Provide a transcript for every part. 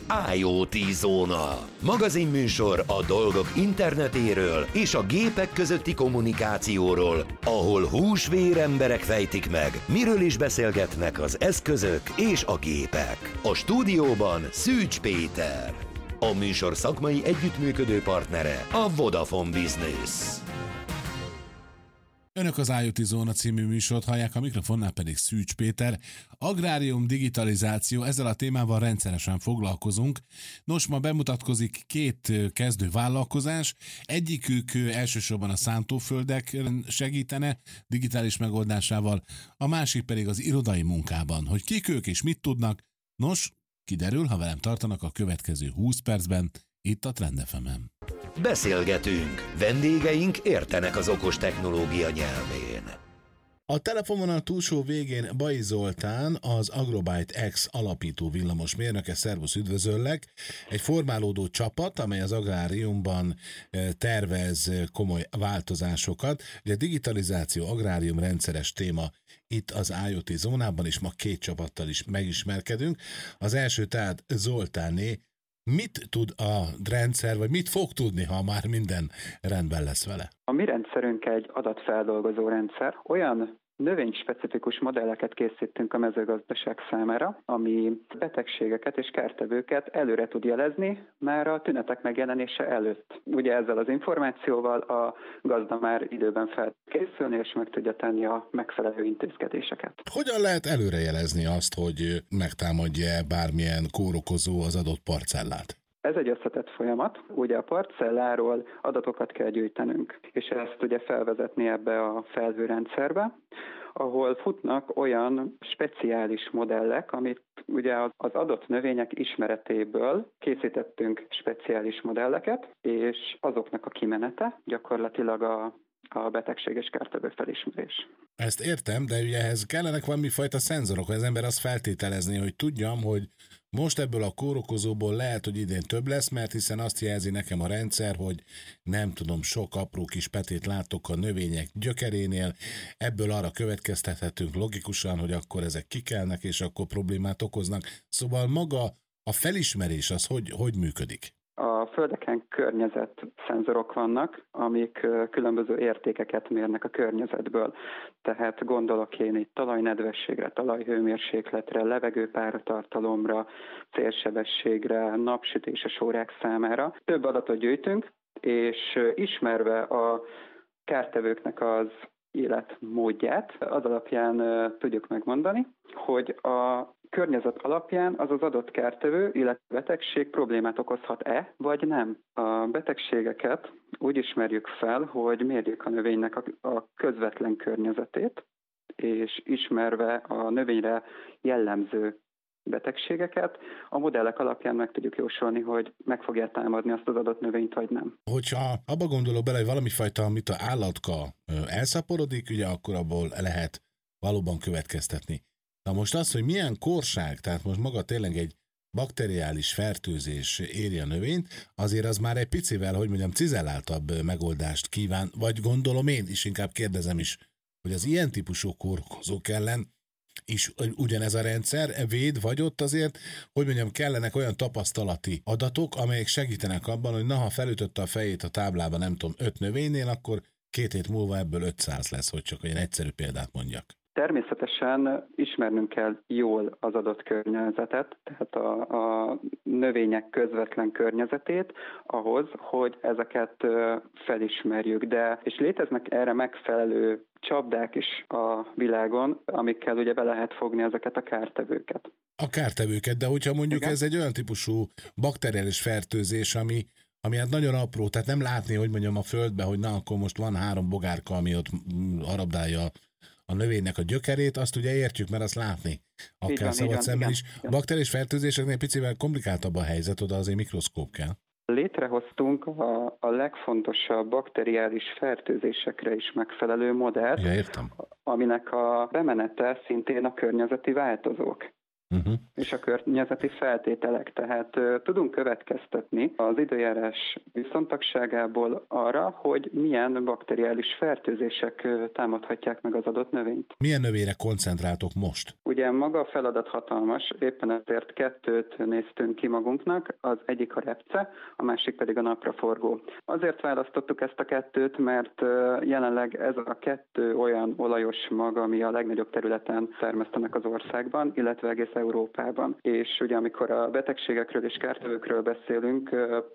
IoT Zóna. Magazinműsor a dolgok internetéről és a gépek közötti kommunikációról, ahol húsvér emberek fejtik meg, miről is beszélgetnek az eszközök és a gépek. A stúdióban Szűcs Péter. A műsor szakmai együttműködő partnere a Vodafone Business. Önök az IoT Zóna című műsort hallják, a mikrofonnál pedig Szűcs Péter. Agrárium, digitalizáció, ezzel a témával rendszeresen foglalkozunk. Nos, ma bemutatkozik két kezdő vállalkozás. Egyikük elsősorban a szántóföldek segítene digitális megoldásával, a másik pedig az irodai munkában. Hogy kik ők és mit tudnak? Nos, kiderül, ha velem tartanak a következő 20 percben, itt a Trend FM-en. Beszélgetünk, vendégeink értenek az okos technológia nyelvén. A telefonvonal túlsó végén Bai Zoltán, az Agrobyte X alapító villamosmérnöke. Szervusz, üdvözöllek! Egy formálódó csapat, amely az agráriumban tervez komoly változásokat. Ugye a digitalizáció, agrárium rendszeres téma itt az IoT Zónában, és ma két csapattal is megismerkedünk. Az első tehát Zoltáné. Mit tud a rendszer, vagy mit fog tudni, ha már minden rendben lesz vele? A mi rendszerünk egy adatfeldolgozó rendszer. Olyan növényspecifikus modelleket készítünk a mezőgazdaság számára, ami betegségeket és kártevőket előre tud jelezni már a tünetek megjelenése előtt. Ugye ezzel az információval a gazda már időben fel készülni, és meg tudja tenni a megfelelő intézkedéseket. Hogyan lehet előrejelezni azt, hogy megtámadja bármilyen kórokozó az adott parcellát? Ez egy összetett folyamat. Ugye a parcelláról adatokat kell gyűjtenünk, és ezt ugye felvezetni ebbe a felhőrendszerbe, ahol futnak olyan speciális modellek, amit ugye az adott növények ismeretéből készítettünk speciális modelleket, és azoknak a kimenete gyakorlatilag a betegség és kártevő felismerés. Ezt értem, de ugye ehhez kellenek valami fajta szenzorok, hogy az ember azt feltételezni, hogy tudjam, hogy most ebből a kórokozóból lehet, hogy idén több lesz, mert hiszen azt jelzi nekem a rendszer, hogy nem tudom, sok apró kis petét látok a növények gyökerénél, ebből arra következtethetünk logikusan, hogy akkor ezek kikelnek, és akkor problémát okoznak. Szóval maga a felismerés az hogy működik? A földeken környezetszenzorok vannak, amik különböző értékeket mérnek a környezetből. Tehát gondolok én itt talajnedvességre, talajhőmérsékletre, levegőpáratartalomra, célsebességre, napsütéses órák számára. Több adatot gyűjtünk, és ismerve a kártevőknek az életmódját, az alapján tudjuk megmondani, hogy a környezet alapján az adott kártevő, illetve betegség problémát okozhat-e, vagy nem. A betegségeket úgy ismerjük fel, hogy mérjük a növénynek a közvetlen környezetét, és ismerve a növényre jellemző betegségeket, a modellek alapján meg tudjuk jósolni, hogy meg fogja támadni azt az adott növényt, vagy nem. Hogyha abba gondolok bele, hogy valami fajta, amit a állatka elszaporodik, ugye akkor abból lehet valóban következtetni. Na most az, hogy milyen korság, tehát most maga tényleg egy bakteriális fertőzés éri a növényt, azért az már egy picivel, hogy mondjam, cizelláltabb megoldást kíván, vagy gondolom én is, inkább kérdezem is, hogy az ilyen típusú kórokozók ellen is ugyanez a rendszer véd, vagy ott azért, hogy mondjam, kellenek olyan tapasztalati adatok, amelyek segítenek abban, hogy ha felütötte a fejét a táblában, nem tudom, 5 növénynél, akkor 2 hét múlva ebből 500 lesz, hogy csak olyan egyszerű példát mondjak. Természetesen ismernünk kell jól az adott környezetet, tehát a növények közvetlen környezetét ahhoz, hogy ezeket felismerjük. És léteznek erre megfelelő csapdák is a világon, amikkel ugye be lehet fogni ezeket a kártevőket. A kártevőket, de hogyha mondjuk igen? Ez egy olyan típusú bakteriális fertőzés, ami hát nagyon apró, tehát nem látni, hogy mondjam, a földbe, hogy na, akkor most van 3 bogárka, ami ott harabdálja a növénynek a gyökerét, azt ugye értjük, mert azt látni akár szabad szemben is. A bakteriális fertőzéseknél picivel komplikáltabb a helyzet, oda azért mikroszkóp kell. Létrehoztunk a legfontosabb bakteriális fertőzésekre is megfelelő modellt, ja, értem. Aminek a bemenete szintén a környezeti változók. és a környezeti feltételek. Tehát tudunk következtetni az időjárás viszontagságából arra, hogy milyen bakteriális fertőzések támadhatják meg az adott növényt. Milyen növényre koncentráltok most? Ugye maga a feladat hatalmas, éppen ezért 2 néztünk ki magunknak, az egyik a repce, a másik pedig a napraforgó. Azért választottuk ezt a 2, mert jelenleg ez a 2 olyan olajos mag, ami a legnagyobb területen termesztenek az országban, illetve egész Európában. És ugye amikor a betegségekről és kártevőkről beszélünk,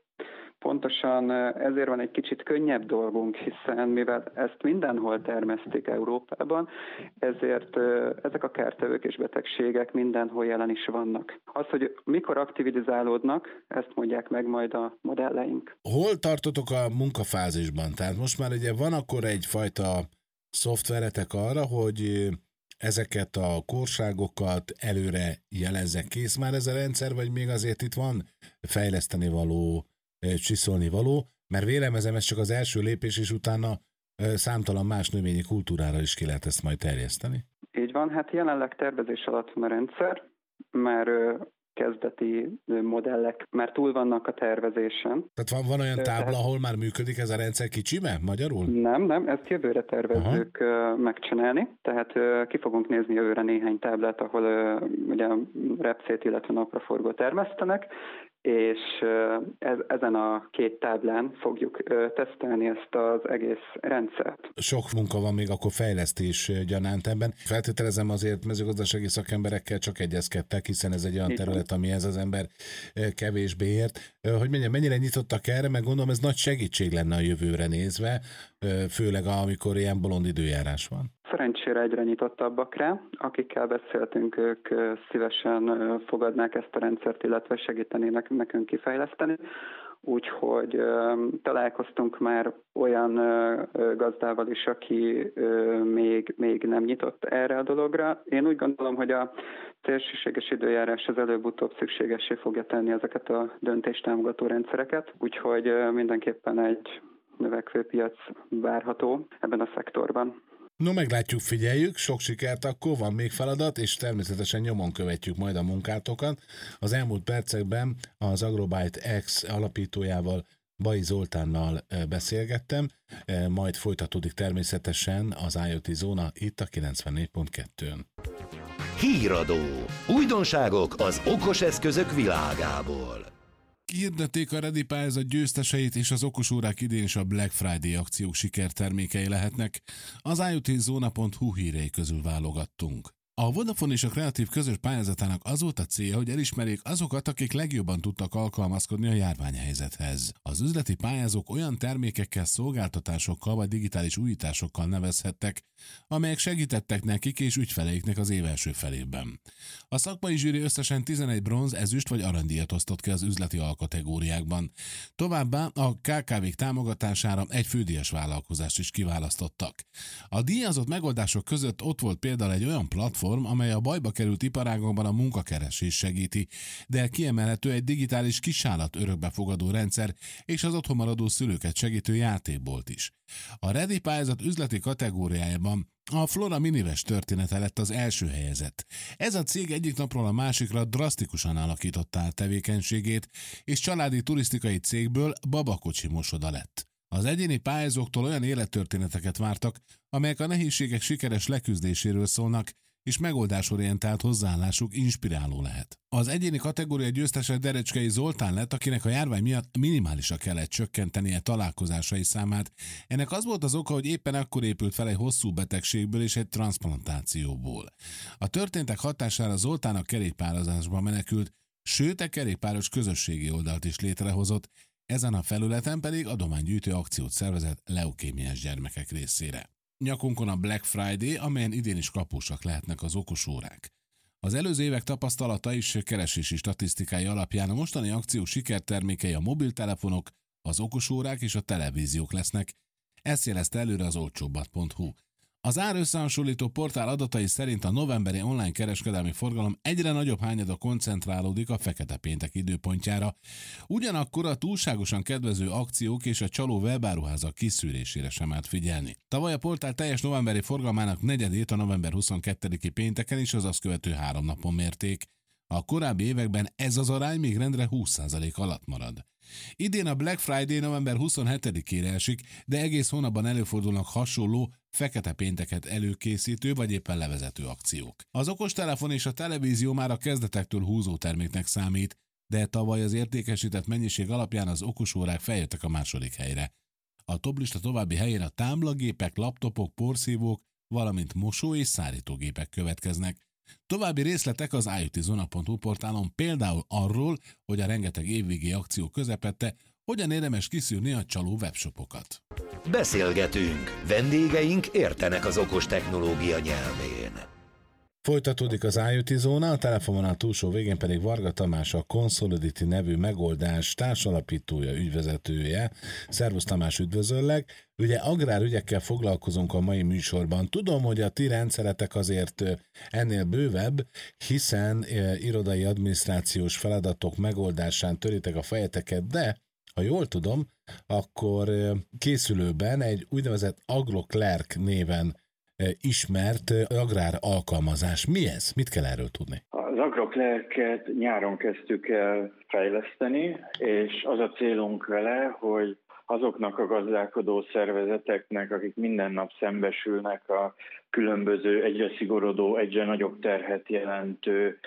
pontosan ezért van egy kicsit könnyebb dolgunk, hiszen mivel ezt mindenhol termesztik Európában, ezért ezek a kártevők és betegségek mindenhol jelen is vannak. Az, hogy mikor aktivizálódnak, ezt mondják meg majd a modelleink. Hol tartotok a munkafázisban? Tehát most már ugye van akkor egyfajta szoftveretek arra, hogy ezeket a korságokat előre jelezze. Kész már ez a rendszer, vagy még azért itt van fejleszteni való, csiszolni való, mert vélemezem ez csak az első lépés, és utána számtalan más növényi kultúrára is ki lehet ezt majd terjeszteni. Így van, hát jelenleg tervezés alatt van a rendszer, már kezdeti modellek már túl vannak a tervezésen. Tehát van olyan tábla, ahol már működik ez a rendszer kicsime, magyarul? Nem, ezt jövőre tervezzük megcsinálni, tehát ki fogunk nézni jövőre néhány táblát, ahol ugye repcét, illetve napraforgó termesztenek, és ezen a 2 táblán fogjuk tesztelni ezt az egész rendszert. Sok munka van még akkor fejlesztés gyanánt ebben. Feltételezem azért mezőgazdasági szakemberekkel csak egyezkedtek, hiszen ez egy olyan terület, amihez az ember kevésbé ért. Hogy mondjam, mennyire nyitottak erre, meg gondolom ez nagy segítség lenne a jövőre nézve, főleg amikor ilyen bolond időjárás van. Szerencsére egyre nyitottabbak rá. Akikkel beszéltünk, ők szívesen fogadnák ezt a rendszert, illetve segítenének nekünk kifejleszteni. Úgyhogy találkoztunk már olyan gazdával is, aki még nem nyitott erre a dologra. Én úgy gondolom, hogy a szélsőséges időjárás az előbb-utóbb szükségessé fogja tenni ezeket a döntéstámogató rendszereket, úgyhogy mindenképpen egy növekvő piac várható ebben a szektorban. No, meglátjuk, figyeljük, sok sikert, akkor van még feladat, és természetesen nyomon követjük majd a munkátokat. Az elmúlt percekben az Agrobyte X alapítójával, Bai Zoltánnal beszélgettem, majd folytatódik természetesen az IoT Zóna itt a 94.2-ön. Híradó. Újdonságok az okos eszközök világából. Kihirdették a Ready pályázat győzteseit, és az okosórák idén is a Black Friday akciók sikertermékei lehetnek. Az IoTzona.hu hírei közül válogattunk. A Vodafone és a Kreatív közös pályázatának az volt a célja, hogy elismerjék azokat, akik legjobban tudtak alkalmazkodni a járványhelyzethez. Az üzleti pályázók olyan termékekkel, szolgáltatásokkal vagy digitális újításokkal nevezhettek, amelyek segítettek nekik és ügyfeleiknek az év első felében. A szakmai zsűri összesen 11 bronz, ezüst vagy aranydíjat osztott ki az üzleti alkategóriákban. Továbbá a KKV-k támogatására egy fődíjas vállalkozást is kiválasztottak. A díjazott megoldások között ott volt például egy olyan platform, amely a bajba került iparágokban a munkakeresés segíti, de kiemelhető egy digitális kisállat örökbefogadó rendszer és az otthon maradó szülőket segítő játékbolt is. A Ready pályázat üzleti kategóriájában a Flora Minives története lett az első helyezett. Ez a cég egyik napról a másikra drasztikusan alakította át tevékenységét, és családi turisztikai cégből babakocsi mosoda lett. Az egyéni pályázóktól olyan élettörténeteket vártak, amelyek a nehézségek sikeres leküzdéséről szólnak, és megoldásorientált hozzáállásuk inspiráló lehet. Az egyéni kategória győztese Derecskei Zoltán lett, akinek a járvány miatt minimálisra kellett csökkentenie találkozásai számát. Ennek az volt az oka, hogy éppen akkor épült fel egy hosszú betegségből és egy transzplantációból. A történtek hatására Zoltán a kerékpározásba menekült, sőt a kerékpáros közösségi oldalt is létrehozott, ezen a felületen pedig adománygyűjtő akciót szervezett leukémiás gyermekek részére. Nyakunkon a Black Friday, amelyen idén is kapósak lehetnek az okosórák. Az előző évek tapasztalata és keresési statisztikái alapján a mostani akció sikertermékei a mobiltelefonok, az okosórák és a televíziók lesznek. Ezt jelezte előre az olcsóbbat.hu. Az árösszehasonlító portál adatai szerint a novemberi online kereskedelmi forgalom egyre nagyobb hányada koncentrálódik a fekete péntek időpontjára, ugyanakkor a túlságosan kedvező akciók és a csaló webáruházak kiszűrésére sem állt figyelni. Tavaly a portál teljes novemberi forgalmának negyedét a november 22-i pénteken és az azt követő 3 napon mérték. A korábbi években ez az arány még rendre 20% alatt marad. Idén a Black Friday november 27-ére esik, de egész hónapban előfordulnak hasonló fekete pénteket előkészítő vagy éppen levezető akciók. Az okostelefon és a televízió már a kezdetektől húzó terméknek számít, de tavaly az értékesített mennyiség alapján az okosórák feljöttek a második helyre. A toplista további helyén a táblagépek, laptopok, porszívók, valamint mosó- és szárítógépek következnek. További részletek az iutzona.hu portálon, például arról, hogy a rengeteg évvégi akció közepette hogyan érdemes kiszűrni a csaló webshopokat. Beszélgetünk, vendégeink értenek az okos technológia nyelvén. Folytatódik az IoT Zóna, a telefononál túlsó végén pedig Varga Tamás, a Consolidity nevű megoldás társalapítója, ügyvezetője. Szervusz Tamás, üdvözöllek! Ugye agrárügyekkel foglalkozunk a mai műsorban. Tudom, hogy a ti rendszeretek azért ennél bővebb, hiszen irodai adminisztrációs feladatok megoldásán töritek a fejeteket, de ha jól tudom, akkor készülőben egy úgynevezett AgroClerk néven ismert agrár alkalmazás. Mi ez? Mit kell erről tudni? Az AgroClerket nyáron kezdtük el fejleszteni, és az a célunk vele, hogy azoknak a gazdálkodó szervezeteknek, akik minden nap szembesülnek a különböző, egyre szigorodó, egyre nagyobb terhet jelentő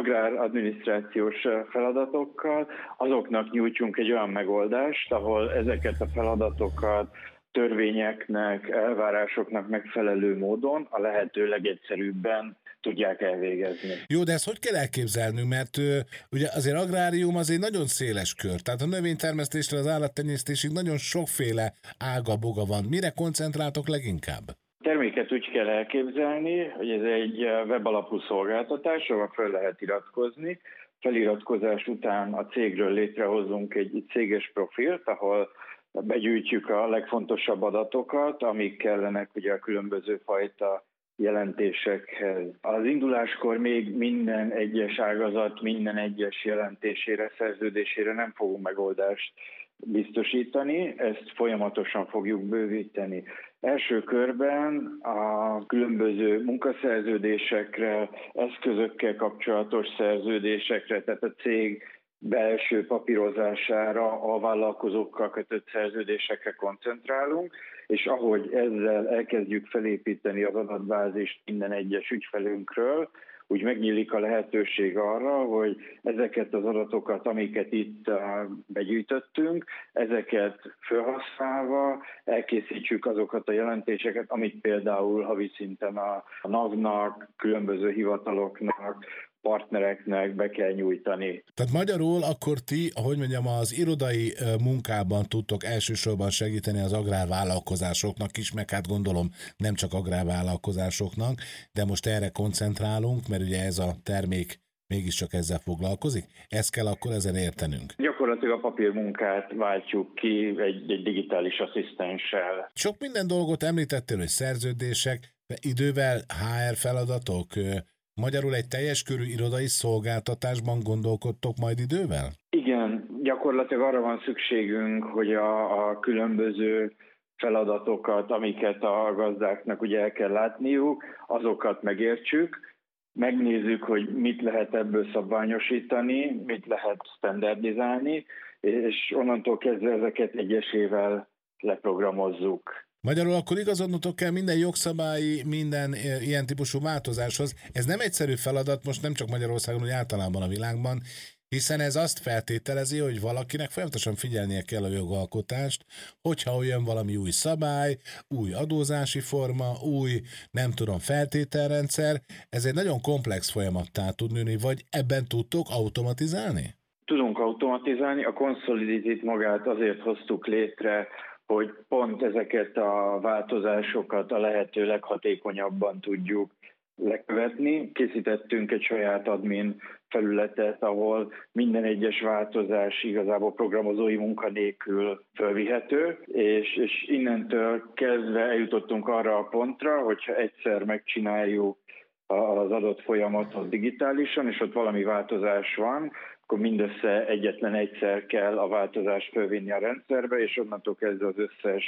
agráradminisztrációs feladatokkal, azoknak nyújtsunk egy olyan megoldást, ahol ezeket a feladatokat törvényeknek, elvárásoknak megfelelő módon a lehető legegyszerűbben tudják elvégezni. Jó, de ezt hogy kell elképzelnünk, mert ugye azért agrárium az egy nagyon széles kör, tehát a növénytermesztésre, az állattenyésztésig nagyon sokféle ága-boga van. Mire koncentráltok leginkább? Terméket úgy kell elképzelni, hogy ez egy webalapú szolgáltatás, ahol fel lehet iratkozni. Feliratkozás után a cégről létrehozunk egy céges profilt, ahol begyűjtjük a legfontosabb adatokat, amik kellenek ugye a különböző fajta jelentésekhez. Az induláskor még minden egyes ágazat, minden egyes jelentésére, szerződésére nem fogunk megoldást biztosítani, ezt folyamatosan fogjuk bővíteni. Első körben a különböző munkaszerződésekre, eszközökkel kapcsolatos szerződésekre, tehát a cég belső papírozására, a vállalkozókkal kötött szerződésekre koncentrálunk, és ahogy ezzel elkezdjük felépíteni az adatbázist minden egyes ügyfelünkről, úgy megnyílik a lehetőség arra, hogy ezeket az adatokat, amiket itt begyűjtöttünk, ezeket felhasználva elkészítsük azokat a jelentéseket, amit például havi szinten a NAV-nak, különböző hivataloknak, partnereknek be kell nyújtani. Tehát magyarul akkor ti, ahogy mondjam, az irodai munkában tudtok elsősorban segíteni az agrárvállalkozásoknak is, meg hát gondolom nem csak agrárvállalkozásoknak, de most erre koncentrálunk, mert ugye ez a termék mégiscsak ezzel foglalkozik. Ezt kell akkor ezen értenünk. Gyakorlatilag a papírmunkát váltjuk ki egy digitális asszisztenssel. Sok minden dolgot említettél, hogy szerződések, idővel HR feladatok, magyarul egy teljes körű irodai szolgáltatásban gondolkodtok majd idővel? Igen, gyakorlatilag arra van szükségünk, hogy a különböző feladatokat, amiket a gazdáknak ugye el kell látniuk, azokat megértsük, megnézzük, hogy mit lehet ebből szabványosítani, mit lehet standardizálni, és onnantól kezdve ezeket egyesével leprogramozzuk. Magyarul akkor igazodnotok kell minden jogszabályi, minden ilyen típusú változáshoz. Ez nem egyszerű feladat, most nem csak Magyarországon, hanem általában a világban, hiszen ez azt feltételezi, hogy valakinek folyamatosan figyelnie kell a jogalkotást, hogyha olyan valami új szabály, új adózási forma, új, nem tudom, feltételrendszer, ez egy nagyon komplex folyamattá tud nőni, vagy ebben tudtok automatizálni? Tudunk automatizálni, a Consolidity-t magát azért hoztuk létre, hogy pont ezeket a változásokat a lehető leghatékonyabban tudjuk lekövetni. Készítettünk egy saját admin felületet, ahol minden egyes változás igazából programozói munka nélkül fölvihető, és innentől kezdve eljutottunk arra a pontra, hogyha egyszer megcsináljuk az adott folyamatot digitálisan, és ott valami változás van, akkor mindössze egyetlen egyszer kell a változást fölvinni a rendszerbe, és onnantól kezdve az összes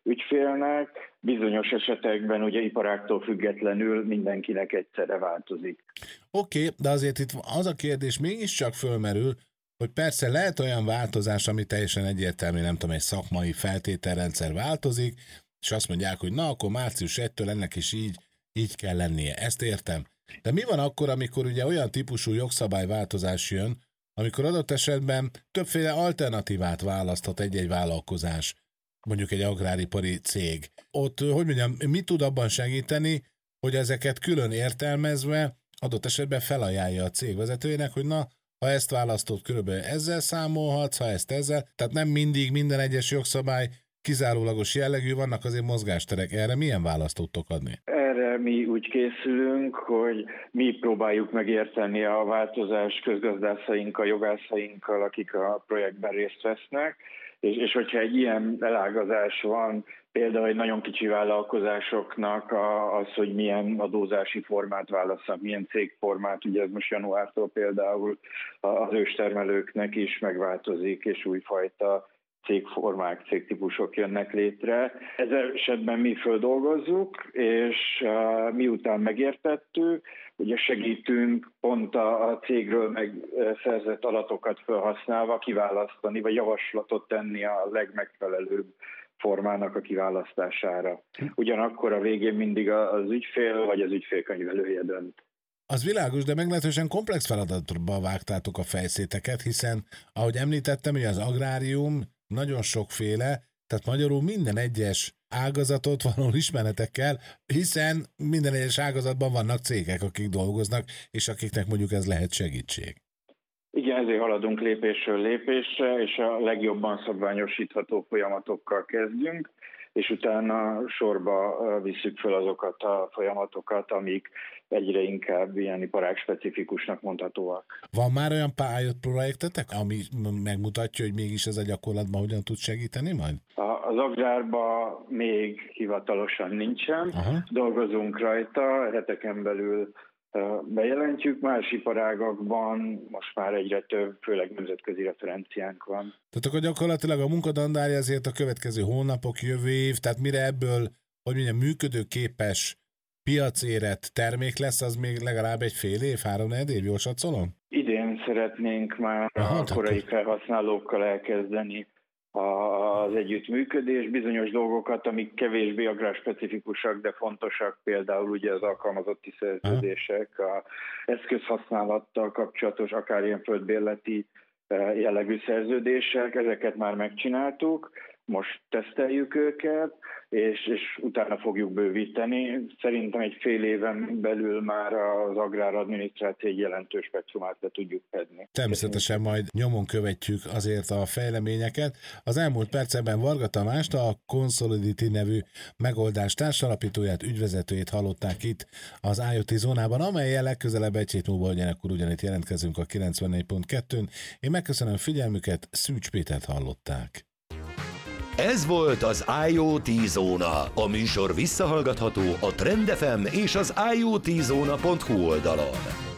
ügyfélnek, bizonyos esetekben ugye iparágtól függetlenül mindenkinek egyszerre változik. Oké, de azért itt az a kérdés mégiscsak fölmerül, hogy persze lehet olyan változás, ami teljesen egyértelmű, nem tudom, egy szakmai feltételrendszer változik, és azt mondják, hogy na, akkor március 1-től ennek is így kell lennie. Ezt értem. De mi van akkor, amikor ugye olyan típusú jogszabályváltozás jön, amikor adott esetben többféle alternatívát választhat egy-egy vállalkozás, mondjuk egy agráripari cég. Ott, hogy mondjam, mi tud abban segíteni, hogy ezeket külön értelmezve adott esetben felajánlja a cég vezetőjének, hogy na, ha ezt választott, körülbelül ezzel számolhatsz, ha ezt ezzel, tehát nem mindig minden egyes jogszabály kizárólagos jellegű, vannak azért mozgásterek. Erre milyen választ tudtok adni? Erre mi úgy készülünk, hogy mi próbáljuk megérteni a változás közgazdászainkkal, jogászainkkal, akik a projektben részt vesznek, és hogyha egy ilyen elágazás van, például egy nagyon kicsi vállalkozásoknak az, hogy milyen adózási formát válasszanak, milyen cégformát, ugye ez most januártól például az őstermelőknek is megváltozik, és újfajta cégformák, cégtípusok jönnek létre. Ez esetben mi földolgozzuk, és miután megértettük, ugye segítünk pont a cégről megszerzett adatokat felhasználva kiválasztani, vagy javaslatot tenni a legmegfelelőbb formának a kiválasztására. Ugyanakkor a végén mindig az ügyfél vagy az ügyfélkönyvelője dönt. Az világos, de meglehetősen komplex feladatba vágtátok a fejszéteket, hiszen, ahogy említettem, hogy az agrárium nagyon sokféle, tehát magyarul minden egyes ágazatot valahol ismernetek kell, hiszen minden egyes ágazatban vannak cégek, akik dolgoznak, és akiknek mondjuk ez lehet segítség. Igen, ezért haladunk lépésről lépésre, és a legjobban szabványosítható folyamatokkal kezdünk, és utána sorba visszük fel azokat a folyamatokat, amik egyre inkább ilyen iparágspecifikusnak mondhatóak. Van már olyan pilot projektetek, ami megmutatja, hogy mégis ez a gyakorlatban hogyan tud segíteni majd? Az agrárban még hivatalosan nincsen. Aha. Dolgozunk rajta, heteken belül bejelentjük, más iparágakban most már egyre több, főleg nemzetközi referenciánk van. Tehát akkor gyakorlatilag a munkadandárja azért a következő hónapok, jövő év, tehát mire ebből, hogy mondjam, működőképes piacérett termék lesz, az még legalább egy fél év, 3-4 év, jól satszolom? Idén szeretnénk már a korai felhasználókkal elkezdeni az együttműködés, bizonyos dolgokat, amik kevésbé agrárspecifikusak, de fontosak, például ugye az alkalmazotti szerződések, az eszközhasználattal kapcsolatos, akár ilyen földbérleti jellegű szerződések, ezeket már megcsináltuk, most teszteljük őket, és utána fogjuk bővíteni. Szerintem egy fél éven belül már az agráradminisztráció egy jelentős spektrumát le tudjuk fedni. Természetesen majd nyomon követjük azért a fejleményeket. Az elmúlt percekben Varga Tamást, a Consolidity nevű megoldás társalapítóját, ügyvezetőjét hallották itt az IoT zónában, amellyel legközelebb egy hét múlva ugyanitt jelentkezünk a 94.2-n. Én megköszönöm figyelmüket, Szűcs Pétert hallották. Ez volt az IoT Zóna. A műsor visszahallgatható a Trend FM és az IoTzona.hu oldalon.